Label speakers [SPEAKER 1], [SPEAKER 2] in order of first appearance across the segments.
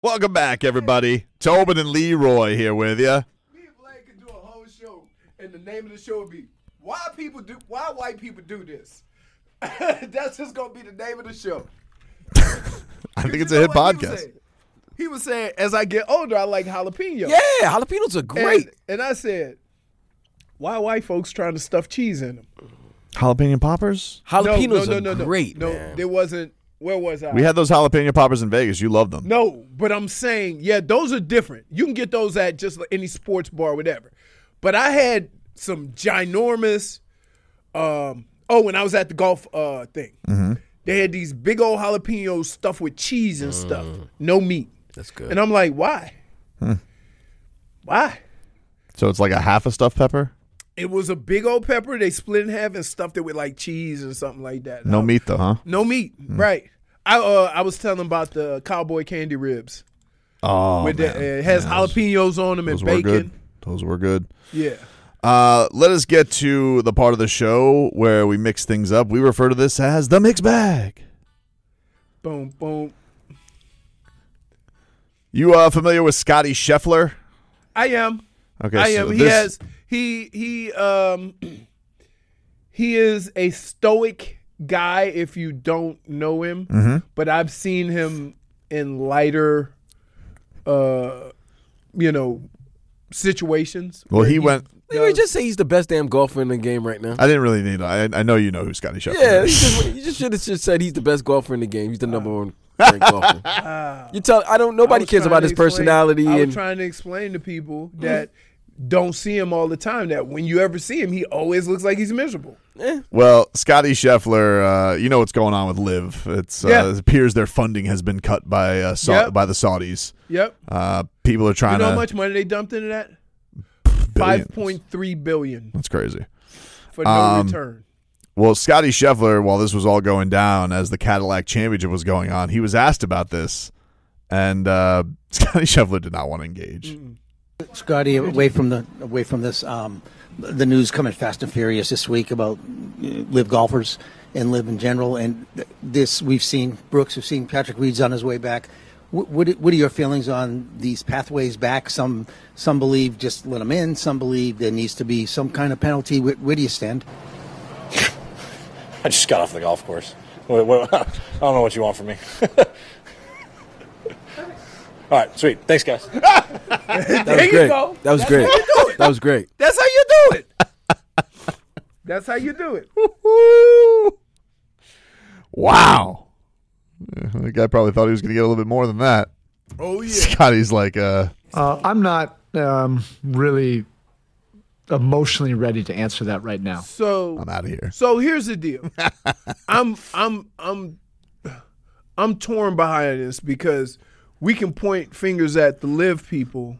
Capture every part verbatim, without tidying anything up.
[SPEAKER 1] Welcome back, everybody. Tobin and Leroy here with you.
[SPEAKER 2] Me and Blake could do a whole show, and the name of the show would be "Why People Do Why White People Do This." That's just gonna be the name of the show.
[SPEAKER 1] I think it's a hit podcast.
[SPEAKER 2] He was saying, as I get older, I like jalapenos.
[SPEAKER 3] Yeah, jalapenos are great.
[SPEAKER 2] And, and I said, why white folks trying to stuff cheese in them?
[SPEAKER 1] Jalapeno poppers?
[SPEAKER 3] Jalapenos
[SPEAKER 2] no, no, no,
[SPEAKER 3] are
[SPEAKER 2] no,
[SPEAKER 3] great,
[SPEAKER 2] No,
[SPEAKER 3] man.
[SPEAKER 2] there wasn't. Where was I?
[SPEAKER 1] We had those jalapeno poppers in Vegas. You love them.
[SPEAKER 2] No, but I'm saying, yeah, those are different. You can get those at just like any sports bar or whatever. But I had some ginormous, um, oh, when I was at the golf uh, thing,
[SPEAKER 1] mm-hmm.
[SPEAKER 2] they had these big old jalapenos stuffed with cheese and stuff. No meat.
[SPEAKER 3] That's good.
[SPEAKER 2] And I'm like, why?
[SPEAKER 1] Hmm.
[SPEAKER 2] Why?
[SPEAKER 1] So it's like a half a stuffed pepper?
[SPEAKER 2] It was a big old pepper. They split in half and stuffed it with like cheese or something like that.
[SPEAKER 1] No
[SPEAKER 2] I,
[SPEAKER 1] meat though, huh?
[SPEAKER 2] No meat,
[SPEAKER 1] Hmm.
[SPEAKER 2] right. I uh, I was telling them about the cowboy candy ribs.
[SPEAKER 1] Oh,
[SPEAKER 2] with
[SPEAKER 1] man.
[SPEAKER 2] the, uh, it has
[SPEAKER 1] Yeah, those-
[SPEAKER 2] jalapenos on them and
[SPEAKER 1] Those
[SPEAKER 2] bacon.
[SPEAKER 1] were good. Those were good.
[SPEAKER 2] Yeah.
[SPEAKER 1] Uh, let us get to the part of the show where we mix things up. We refer to this as the mix bag.
[SPEAKER 2] Boom, boom.
[SPEAKER 1] You uh, familiar with Scotty Scheffler?
[SPEAKER 2] I am.
[SPEAKER 1] Okay,
[SPEAKER 2] I
[SPEAKER 1] so
[SPEAKER 2] am. He
[SPEAKER 1] this-
[SPEAKER 2] has he he um he is a stoic guy if you don't know him,
[SPEAKER 1] Mm-hmm.
[SPEAKER 2] but I've seen him in lighter uh you know situations.
[SPEAKER 1] Well,
[SPEAKER 2] where
[SPEAKER 1] he went.
[SPEAKER 3] Leroy,
[SPEAKER 2] does-
[SPEAKER 3] just say he's the best damn golfer in the game right now.
[SPEAKER 1] I didn't really need. I I know you know who Scotty Scheffler
[SPEAKER 3] Yeah, you
[SPEAKER 1] is.
[SPEAKER 3] just, you just should have just said he's the best golfer in the game. He's the number one ranked golfer. You tell I don't.
[SPEAKER 2] I
[SPEAKER 3] Nobody
[SPEAKER 2] was
[SPEAKER 3] cares
[SPEAKER 2] trying
[SPEAKER 3] about
[SPEAKER 2] to
[SPEAKER 3] his
[SPEAKER 2] explain-
[SPEAKER 3] personality
[SPEAKER 2] I was
[SPEAKER 3] and
[SPEAKER 2] trying to explain to people that don't see him all the time that when you ever see him, he always looks like he's miserable.
[SPEAKER 3] eh,
[SPEAKER 1] Well, Scotty Scheffler, uh, you know what's going on with Liv. It's uh,
[SPEAKER 2] Yeah.
[SPEAKER 1] it appears their funding has been cut by uh, Sa-
[SPEAKER 2] Yep.
[SPEAKER 1] by the Saudis.
[SPEAKER 2] Yep.
[SPEAKER 1] Uh, people are
[SPEAKER 2] You
[SPEAKER 1] trying
[SPEAKER 2] know how
[SPEAKER 1] to
[SPEAKER 2] much money they dumped into that?
[SPEAKER 1] billions.
[SPEAKER 2] Five point three billion
[SPEAKER 1] That's crazy.
[SPEAKER 2] for no
[SPEAKER 1] Um,
[SPEAKER 2] return.
[SPEAKER 1] Well, Scotty Scheffler, while this was all going down, as the Cadillac Championship was going on, he was asked about this, and uh, Scotty Scheffler did not want to engage.
[SPEAKER 2] Mm.
[SPEAKER 4] Scotty, away from the away from this, um, the news coming fast and furious this week about uh, live golfers and live in general, and th- this we've seen Brooks, we've seen Patrick Reed's on his way back. What, what what are your feelings on these pathways back? Some some believe just let them in. Some believe there needs to be some kind of penalty. Where, where do you stand?
[SPEAKER 5] I just got off the golf course. Wait, wait, I don't know what you want from me. All right, sweet. Thanks, guys.
[SPEAKER 3] that was
[SPEAKER 2] you
[SPEAKER 3] great.
[SPEAKER 2] go.
[SPEAKER 3] That was
[SPEAKER 2] That's
[SPEAKER 3] great.
[SPEAKER 2] how you do it.
[SPEAKER 3] That was great.
[SPEAKER 2] That's how you do it. That's how you do it.
[SPEAKER 1] Woo-hoo. Wow. Yeah, the guy probably thought he was going to get a little bit more than that.
[SPEAKER 2] Oh yeah.
[SPEAKER 1] Scotty's like, uh,
[SPEAKER 6] Uh, I'm not um, really emotionally ready to answer that right now.
[SPEAKER 2] So
[SPEAKER 1] I'm out of here.
[SPEAKER 2] So here's the deal. I'm I'm I'm I'm torn behind this because we can point fingers at the live people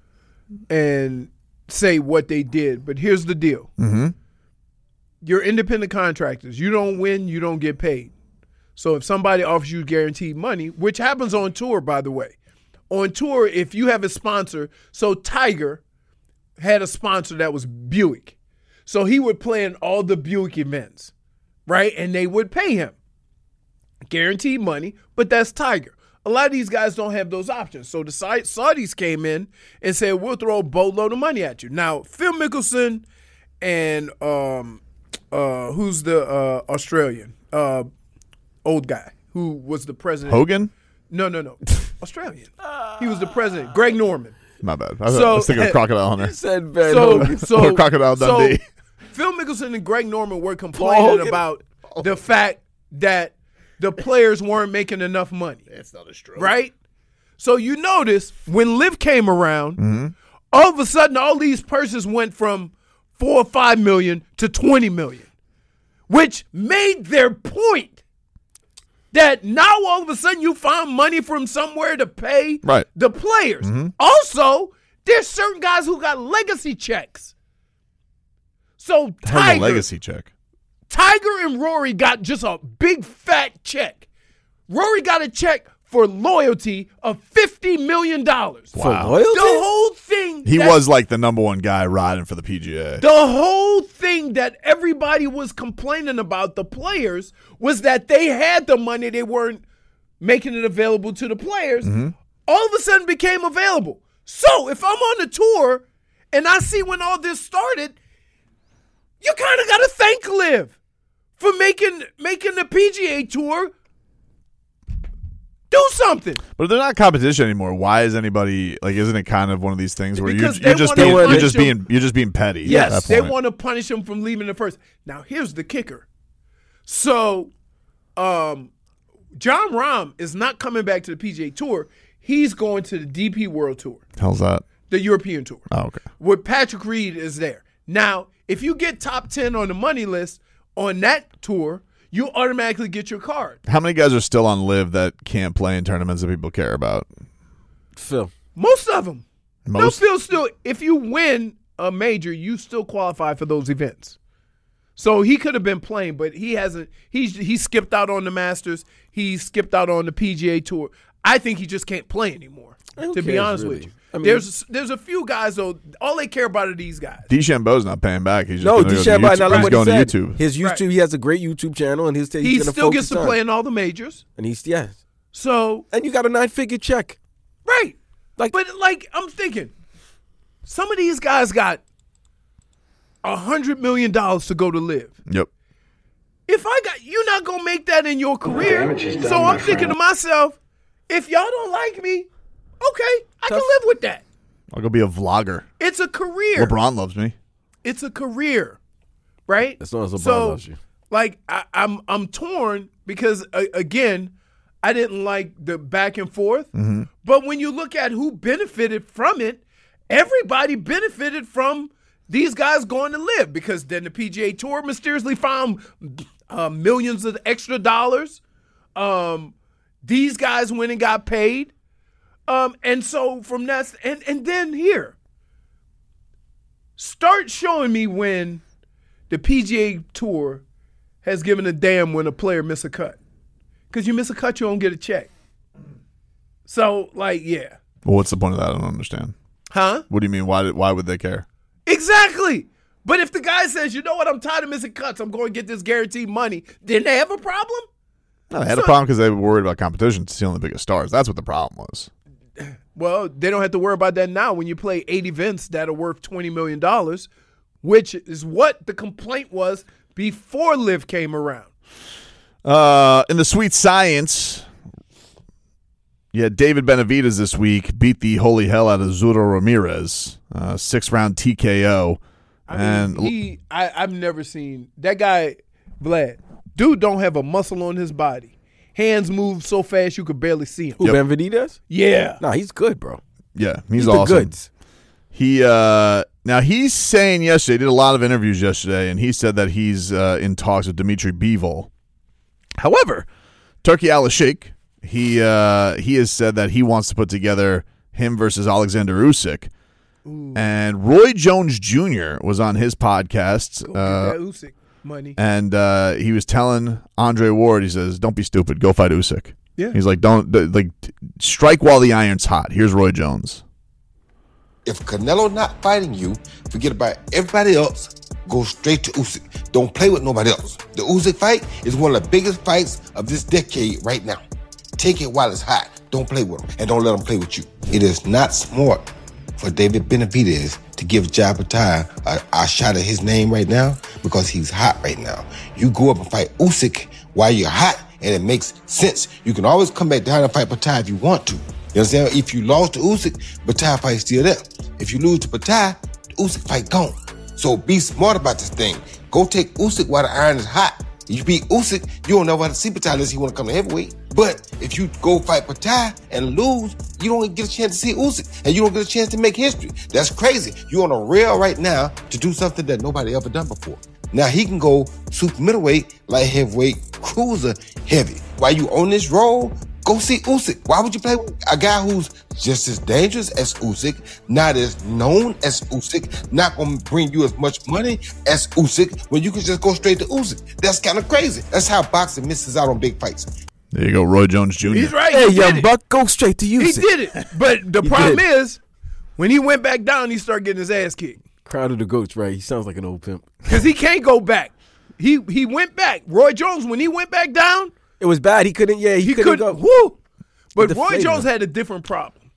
[SPEAKER 2] and say what they did, but here's the deal.
[SPEAKER 1] Mm-hmm.
[SPEAKER 2] You're independent contractors. You don't win, you don't get paid. So if somebody offers you guaranteed money, which happens on tour, by the way, on tour, if you have a sponsor, so Tiger had a sponsor that was Buick. So he would play in all the Buick events, right? And they would pay him guaranteed money, but that's Tiger. A lot of these guys don't have those options. So the Saudis came in and said, we'll throw a boatload of money at you. Now, Phil Mickelson and um, uh, who's the uh, Australian uh, old guy who was the president?
[SPEAKER 1] Hogan?
[SPEAKER 2] No, no, no. Australian. He was the president. Greg Norman.
[SPEAKER 1] My bad. I,
[SPEAKER 2] So-
[SPEAKER 1] I was thinking of Crocodile Hunter.
[SPEAKER 3] Said Van
[SPEAKER 2] So,
[SPEAKER 3] Hogan.
[SPEAKER 2] so,
[SPEAKER 1] Crocodile Dundee.
[SPEAKER 2] So Phil Mickelson and Greg Norman were complaining
[SPEAKER 3] Hogan?
[SPEAKER 2] about the fact that the players weren't making enough money.
[SPEAKER 1] That's not a stroke.
[SPEAKER 2] Right? So you notice when Liv came around,
[SPEAKER 1] Mm-hmm.
[SPEAKER 2] all of a sudden all these purses went from four or five million to twenty million, which made their point that now all of a sudden you found money from somewhere to pay
[SPEAKER 1] Right.
[SPEAKER 2] the players.
[SPEAKER 1] Mm-hmm.
[SPEAKER 2] Also, there's certain guys who got legacy checks. So
[SPEAKER 1] How's a
[SPEAKER 2] Tiger,
[SPEAKER 1] legacy check?
[SPEAKER 2] Tiger and Rory got just a big fat check. Rory got a check for loyalty of fifty million dollars.
[SPEAKER 3] For
[SPEAKER 1] Wow.
[SPEAKER 3] loyalty?
[SPEAKER 2] The whole thing.
[SPEAKER 1] He
[SPEAKER 2] that-
[SPEAKER 1] was like the number one guy riding for the P G A.
[SPEAKER 2] The whole thing that everybody was complaining about, the players, was that they had the money, they weren't making it available to the players.
[SPEAKER 1] Mm-hmm.
[SPEAKER 2] all of a sudden became available. So if I'm on the tour and I see when all this started, you kind of got to thank Liv for making making the P G A Tour do something.
[SPEAKER 1] But if they're not competition anymore, why is anybody like? Isn't it kind of one of these things where
[SPEAKER 2] Because
[SPEAKER 1] you're,
[SPEAKER 2] they
[SPEAKER 1] you're just
[SPEAKER 2] wanna
[SPEAKER 1] being, you're
[SPEAKER 2] punish
[SPEAKER 1] just
[SPEAKER 2] them.
[SPEAKER 1] being you're just being petty?
[SPEAKER 2] Yes,
[SPEAKER 1] at that
[SPEAKER 2] they
[SPEAKER 1] point.
[SPEAKER 2] want to punish him from leaving the first. Now, here's the kicker. So, um, John Rahm is not coming back to the P G A Tour. He's going to the D P World Tour,
[SPEAKER 1] How's that?
[SPEAKER 2] the European Tour.
[SPEAKER 1] Oh, okay.
[SPEAKER 2] Where Patrick Reed is there. Now, if you get top ten on the money list on that tour, you automatically get your card.
[SPEAKER 1] How many guys are still on Live that can't play in tournaments that people care about?
[SPEAKER 3] Phil.
[SPEAKER 2] Most of them.
[SPEAKER 1] Most?
[SPEAKER 2] No, Phil, still, if you win a major, you still qualify for those events. So he could have been playing, but he hasn't. He's he skipped out on the Masters. He skipped out on the P G A Tour. I think he just can't play anymore.
[SPEAKER 3] Who
[SPEAKER 2] To be
[SPEAKER 3] cares,
[SPEAKER 2] honest
[SPEAKER 3] really?
[SPEAKER 2] with you,
[SPEAKER 3] I mean-
[SPEAKER 2] there's there's a few guys though. All they care about are these guys.
[SPEAKER 1] DeChambeau's not paying back. He's just
[SPEAKER 3] No,
[SPEAKER 1] gonna go to
[SPEAKER 3] DeChambeau,
[SPEAKER 1] YouTube.
[SPEAKER 3] now look
[SPEAKER 1] He's
[SPEAKER 3] what
[SPEAKER 1] going
[SPEAKER 3] he
[SPEAKER 1] to
[SPEAKER 3] said.
[SPEAKER 1] YouTube.
[SPEAKER 3] His YouTube,
[SPEAKER 2] Right.
[SPEAKER 3] he has a great YouTube channel, and he's, he's
[SPEAKER 2] He
[SPEAKER 3] gonna
[SPEAKER 2] still gets
[SPEAKER 3] focus
[SPEAKER 2] to
[SPEAKER 3] on-
[SPEAKER 2] play in all the majors.
[SPEAKER 3] And he's, yeah.
[SPEAKER 2] So
[SPEAKER 3] And you got a nine-figure check.
[SPEAKER 2] right,
[SPEAKER 3] Like-
[SPEAKER 2] but like I'm thinking, some of these guys got a hundred million dollars to go to live.
[SPEAKER 1] Yep.
[SPEAKER 2] If I got, you're not gonna make that in your career. So I'm thinking to myself, if y'all don't like me, okay, I can
[SPEAKER 3] Tough.
[SPEAKER 2] live with that.
[SPEAKER 1] I'll go be a vlogger.
[SPEAKER 2] It's a career.
[SPEAKER 1] LeBron loves me.
[SPEAKER 2] It's a career, right?
[SPEAKER 3] As long as LeBron
[SPEAKER 2] so,
[SPEAKER 3] loves you.
[SPEAKER 2] Like I, I'm, I'm torn because uh, again, I didn't like the back and forth.
[SPEAKER 1] Mm-hmm.
[SPEAKER 2] But when you look at who benefited from it, everybody benefited from these guys going to live because then the P G A Tour mysteriously found uh, millions of extra dollars. Um, these guys went and got paid. Um, and so from that, and, and then here, start showing me when the P G A Tour has given a damn when a player miss a cut. Because you miss a cut, you don't get a check. So, like, yeah.
[SPEAKER 1] Well, what's the point of that? I don't understand.
[SPEAKER 2] Huh?
[SPEAKER 1] What do you mean? Why did, Why would they care?
[SPEAKER 2] Exactly. But if the guy says, you know what, I'm tired of missing cuts, I'm going to get this guaranteed money, then they have a problem?
[SPEAKER 1] No, they had
[SPEAKER 2] So-
[SPEAKER 1] a problem because they were worried about competition stealing the biggest stars. That's what the problem was.
[SPEAKER 2] Well, they don't have to worry about that now when you play eight events that are worth twenty million dollars, which is what the complaint was before Liv came around.
[SPEAKER 1] Uh, in the sweet science, yeah, David Benavidez this week beat the holy hell out of Zuro Ramirez, uh, six round T K O.
[SPEAKER 2] I mean,
[SPEAKER 1] and
[SPEAKER 2] he, I, I've never seen that guy, Vlad. Dude don't have a muscle on his body. Hands move so fast you could barely see him.
[SPEAKER 3] Who,
[SPEAKER 1] Yep.
[SPEAKER 3] Benavidez?
[SPEAKER 2] Yeah.
[SPEAKER 3] Nah, he's good, bro.
[SPEAKER 1] yeah, he's,
[SPEAKER 3] He's the
[SPEAKER 1] awesome.
[SPEAKER 3] goods.
[SPEAKER 1] He uh, now he's saying yesterday, he did a lot of interviews yesterday, and he said that he's uh, in talks with Dimitri Bivol. However, Turkey Al-Sheikh, he uh, he has said that he wants to put together him versus Alexander Usyk.
[SPEAKER 2] Ooh.
[SPEAKER 1] And Roy Jones Junior was on his podcast,
[SPEAKER 2] Go
[SPEAKER 1] uh,
[SPEAKER 2] get that Usyk money.
[SPEAKER 1] and uh, he was telling Andre Ward, he says, "Don't be stupid, go fight Usyk."
[SPEAKER 2] Yeah.
[SPEAKER 1] He's like, "Don't th- like t- strike while the iron's hot." Here's Roy Jones.
[SPEAKER 7] If Canelo not fighting you, forget about everybody else. Go straight to Usyk. Don't play with nobody else. The Usyk fight is one of the biggest fights of this decade right now. Take it while it's hot. Don't play with him, and don't let him play with you. It is not smart for David Benavidez to give Jabatai a, a shot at his name right now because he's hot right now. You go up and fight Usyk while you're hot, and it makes sense. You can always come back down and fight Batai if you want to. You understand? If you lost to Usyk, Batai fight's still there. If you lose to Batai, the Usyk fight gone. So be smart about this thing. Go take Usyk while the iron is hot. If you beat Usyk, you don't never have to see Batai unless he want to come to heavyweight. But if you go fight Batai and lose, you don't get a chance to see Usyk, and you don't get a chance to make history. That's crazy. You're on a rail right now to do something that nobody ever done before. Now he can go super middleweight, light heavyweight, cruiser heavy. While you on this roll, go see Usyk. Why would you play with a guy who's just as dangerous as Usyk, not as known as Usyk, not gonna bring you as much money as Usyk, when you can just go straight to Usyk? That's kind of crazy. That's how boxing misses out on big fights.
[SPEAKER 1] There you go, Roy Jones Junior
[SPEAKER 2] He's right.
[SPEAKER 3] Hey,
[SPEAKER 2] he did
[SPEAKER 3] young
[SPEAKER 2] it.
[SPEAKER 3] buck, go straight to you.
[SPEAKER 2] He did it. But the
[SPEAKER 3] He
[SPEAKER 2] problem
[SPEAKER 3] did.
[SPEAKER 2] is, when he went back down, he started getting his ass kicked.
[SPEAKER 3] Crowd of the goats, right? He sounds like an old pimp.
[SPEAKER 2] Because he can't go back. He he went back. Roy Jones, when he went back down,
[SPEAKER 3] It was bad. He couldn't. Yeah, he,
[SPEAKER 2] he
[SPEAKER 3] couldn't,
[SPEAKER 2] couldn't.
[SPEAKER 3] go.
[SPEAKER 2] Woo! But
[SPEAKER 3] The
[SPEAKER 2] Roy
[SPEAKER 3] flavor.
[SPEAKER 2] Jones had a different problem.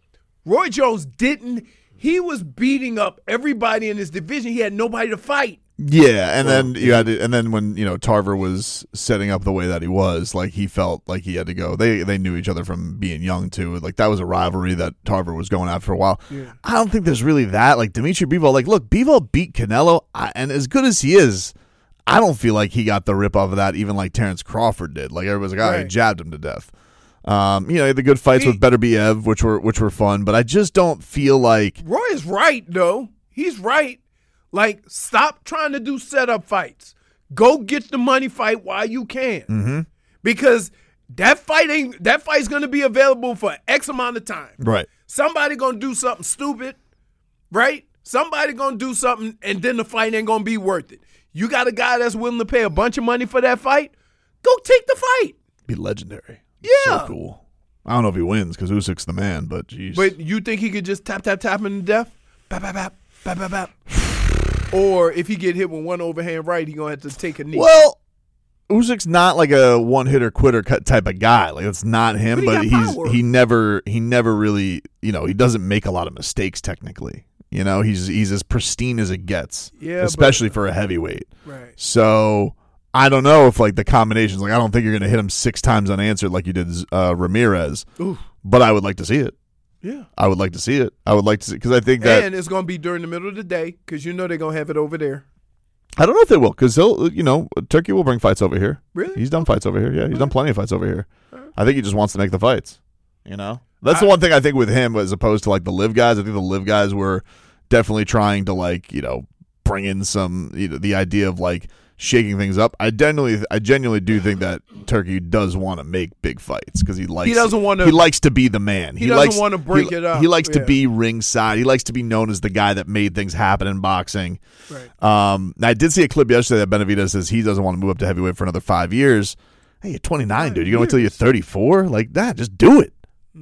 [SPEAKER 2] Roy Jones didn't. He was beating up everybody in his division. He had nobody to fight.
[SPEAKER 1] Yeah, and then you had to, and then when you know Tarver was setting up the way that he was, like he felt like he had to go. They they knew each other from being young too. Like that was a rivalry that Tarver was going at for a while.
[SPEAKER 2] Yeah. I
[SPEAKER 1] don't think there's really that. Like Dimitri Bivol, like look, Bivol beat Canelo, I, and as good as he is, I don't feel like he got the rip off of that. Even like Terrence Crawford did. Like everybody's like, oh,
[SPEAKER 2] Right.
[SPEAKER 1] he jabbed him to death. Um, you know, he had the good fights
[SPEAKER 2] He-
[SPEAKER 1] with Beterbiev, which were which were fun, but I just don't feel like
[SPEAKER 2] Roy is right, though. He's right. Like, stop trying to do setup fights. Go get the money fight while you can.
[SPEAKER 1] Mm-hmm.
[SPEAKER 2] Because that fight ain't that fight's gonna be available for X amount of time.
[SPEAKER 1] right.
[SPEAKER 2] Somebody gonna do something stupid, right? Somebody gonna do something, and then the fight ain't gonna be worth it. You got a guy that's willing to pay a bunch of money for that fight? Go take the fight.
[SPEAKER 1] Be legendary.
[SPEAKER 2] Yeah.
[SPEAKER 1] So cool. I don't know if he wins because Usyk's the man, but geez.
[SPEAKER 2] But you think he could just tap, tap, tap him to death? Bap, bap, bap, bap, bap, bap. Or if he get hit with one overhand right, he going to have to take a knee.
[SPEAKER 1] Well, Usyk's not like a one hitter quitter cut type of guy. Like it's not him,
[SPEAKER 2] But
[SPEAKER 1] but,
[SPEAKER 2] he got
[SPEAKER 1] he's
[SPEAKER 2] power.
[SPEAKER 1] he never he never really you know he doesn't make a lot of mistakes technically. You know he's he's as pristine as it gets,
[SPEAKER 2] Yeah, but-
[SPEAKER 1] especially for a heavyweight.
[SPEAKER 2] Right.
[SPEAKER 1] So I don't know if like the combinations. Like I don't think you're going to hit him six times unanswered like you did uh, Ramirez.
[SPEAKER 2] Oof.
[SPEAKER 1] But I would like to see it.
[SPEAKER 2] Yeah.
[SPEAKER 1] I would like to see it. I would like to see because I think that
[SPEAKER 2] And it's going to be during the middle of the day because you know they're going to have it over there.
[SPEAKER 1] I don't know if they will because he'll you know Turkey will bring fights over here.
[SPEAKER 2] Really?
[SPEAKER 1] He's done fights over here. Yeah, he's done plenty of fights over here. I think he just wants to make the fights. You know, that's the
[SPEAKER 2] I-
[SPEAKER 1] one thing I think with him as opposed to like the live guys. I think the live guys were definitely trying to like you know bring in some you know the idea of like shaking things up. I genuinely, I genuinely do think that Turkey does want to make big fights because he likes.
[SPEAKER 2] He doesn't wanna-
[SPEAKER 1] He likes to be the man.
[SPEAKER 2] he doesn't
[SPEAKER 1] likes,
[SPEAKER 2] wanna break
[SPEAKER 1] he-
[SPEAKER 2] it up.
[SPEAKER 1] He likes to
[SPEAKER 2] Yeah.
[SPEAKER 1] be ringside. He likes to be known as the guy that made things happen in boxing.
[SPEAKER 2] Right.
[SPEAKER 1] Um, I did see a clip yesterday that Benavidez says he doesn't want to move up to heavyweight for another five years. Hey, you're twenty-nine, dude. You're going to wait till you're thirty-four? Like that? Just do it.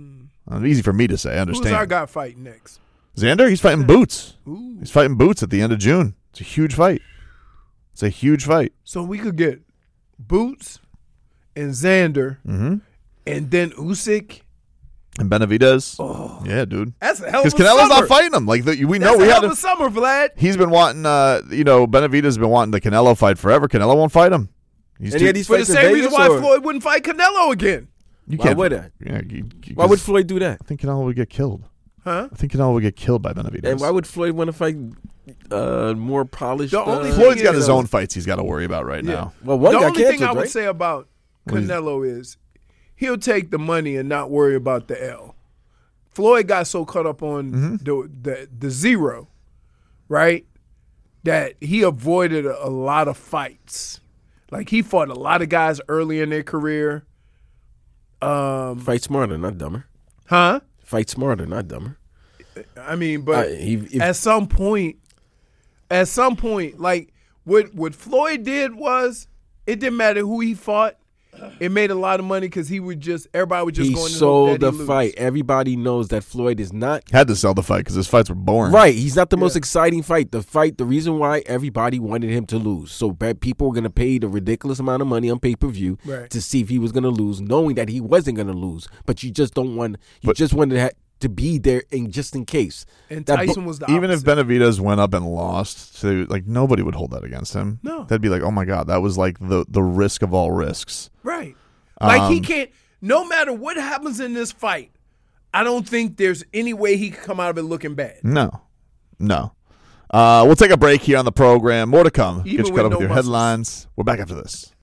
[SPEAKER 1] Uh, easy for me to say. I
[SPEAKER 2] Who's
[SPEAKER 1] understand.
[SPEAKER 2] our guy fighting next?
[SPEAKER 1] Xander, he's fighting Boots.
[SPEAKER 2] Ooh.
[SPEAKER 1] He's fighting Boots at the end of June. It's a huge fight. It's a huge fight.
[SPEAKER 2] So we could get Boots and Xander
[SPEAKER 1] Mm-hmm.
[SPEAKER 2] and then Usyk.
[SPEAKER 1] And Benavidez. Oh. Yeah, dude.
[SPEAKER 2] That's a hell of a
[SPEAKER 1] Because Canelo's
[SPEAKER 2] summer.
[SPEAKER 1] not fighting him. Like the, we know
[SPEAKER 2] That's
[SPEAKER 1] we
[SPEAKER 2] a
[SPEAKER 1] had
[SPEAKER 2] hell
[SPEAKER 1] to,
[SPEAKER 2] of a summer, Vlad.
[SPEAKER 1] he's been wanting, uh, you know, Benavidez has been wanting the Canelo fight forever. Canelo won't fight him. He's
[SPEAKER 3] And
[SPEAKER 1] too,
[SPEAKER 3] he had these
[SPEAKER 2] For the
[SPEAKER 3] fights in
[SPEAKER 2] same reason
[SPEAKER 3] Vegas,
[SPEAKER 2] why
[SPEAKER 3] or-
[SPEAKER 2] Floyd wouldn't fight Canelo again.
[SPEAKER 1] you
[SPEAKER 3] Why
[SPEAKER 1] can't.
[SPEAKER 3] would I?
[SPEAKER 1] Yeah, you- you-
[SPEAKER 3] Why would
[SPEAKER 1] 'cause
[SPEAKER 3] Floyd do that?
[SPEAKER 1] I think Canelo would get killed.
[SPEAKER 2] Huh?
[SPEAKER 1] I think Canelo would get killed by Benavidez.
[SPEAKER 3] And why would Floyd want to fight uh, more polished?
[SPEAKER 2] The only
[SPEAKER 3] uh,
[SPEAKER 2] thing
[SPEAKER 1] Floyd's got
[SPEAKER 2] is-
[SPEAKER 1] his own fights he's got to worry about right
[SPEAKER 2] Yeah.
[SPEAKER 1] now.
[SPEAKER 3] Well, one
[SPEAKER 2] the
[SPEAKER 3] got
[SPEAKER 2] only thing
[SPEAKER 3] canceled,
[SPEAKER 2] I would
[SPEAKER 3] right?
[SPEAKER 2] say about
[SPEAKER 1] Well, he's-
[SPEAKER 2] Canelo is he'll take the money and not worry about the L. Floyd got so caught up on
[SPEAKER 1] Mm-hmm.
[SPEAKER 2] the, the the zero, right, that he avoided a, a lot of fights. Like he fought a lot of guys early in their career. Um,
[SPEAKER 3] Fight smarter, not dumber.
[SPEAKER 2] huh?
[SPEAKER 3] Fight smarter, not dumber.
[SPEAKER 2] I mean, but
[SPEAKER 3] Uh, he- if-
[SPEAKER 2] at some point, at some point, like what what Floyd did was it didn't matter who he fought. It made a lot of money because he would just everybody would just
[SPEAKER 3] He
[SPEAKER 2] go in and hope
[SPEAKER 3] sold
[SPEAKER 2] that
[SPEAKER 3] the
[SPEAKER 2] he lose.
[SPEAKER 3] fight. Everybody knows that Floyd is not
[SPEAKER 1] Had to sell the fight because his fights were boring.
[SPEAKER 3] right. He's not the most
[SPEAKER 2] Yeah.
[SPEAKER 3] exciting fight. The fight, the reason why everybody wanted him to lose, so bad people were going to pay the ridiculous amount of money on pay per view
[SPEAKER 2] Right.
[SPEAKER 3] to see if he was going to lose, knowing that he wasn't going to lose. But you just don't want. You
[SPEAKER 1] But-
[SPEAKER 3] just wanted to, ha- to be there, in just in case.
[SPEAKER 2] And
[SPEAKER 3] That
[SPEAKER 2] Tyson
[SPEAKER 3] bo-
[SPEAKER 2] was the
[SPEAKER 1] Even if
[SPEAKER 2] opposite.
[SPEAKER 1] Benavidez went up and lost, so like nobody would hold that against him.
[SPEAKER 2] No.
[SPEAKER 1] They'd be like, "Oh my god, that was like the the risk of all risks."
[SPEAKER 2] Right. Like he
[SPEAKER 1] Um,
[SPEAKER 2] can't, no matter what happens in this fight, I don't think there's any way he could come out of it looking bad.
[SPEAKER 1] No, no. Uh, we'll take a break here on the program. More to come.
[SPEAKER 2] Even
[SPEAKER 1] Get you
[SPEAKER 2] with
[SPEAKER 1] caught up
[SPEAKER 2] no
[SPEAKER 1] with your
[SPEAKER 2] muscles.
[SPEAKER 1] headlines. We're back after this.